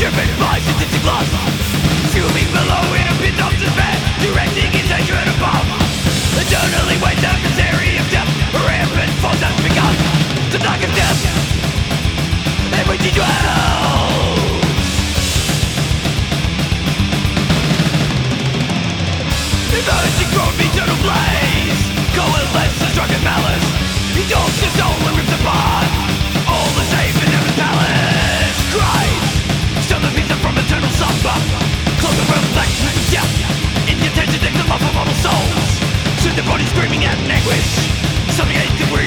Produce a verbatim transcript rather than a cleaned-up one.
driven by sadistic lust, fuming below in a pit of despair, directing his hatred above. Eternally waits the misery of death, rampant force has begun. The dark of death, in which he dwells. Emerging from eternal blaze, coalesce the drunken malice. He dogs his soul and rips apart all the safe in heaven's palace. Christ, still the pizza from eternal slumber, close the world black with death. In your attention take the love of mortal souls. Soon the body screaming out in anguish, something ain't the